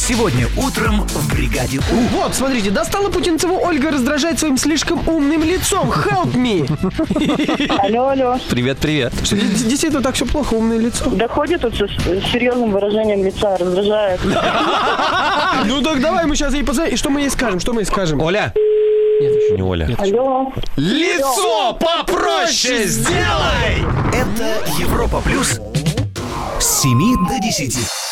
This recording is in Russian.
Сегодня утром в бригаде У. Вот, смотрите, достала Путинцеву Ольга раздражать своим слишком умным лицом. Help me! Алло. Привет. Что, действительно так все плохо, умное лицо? Да ходит тут с серьезным выражением лица, раздражает. Ну так давай мы сейчас ей позвоним. И что мы ей скажем? Оля? Нет, еще Не Оля. Алло. Лицо попроще сделай! Это Европа Плюс с 7 до 10.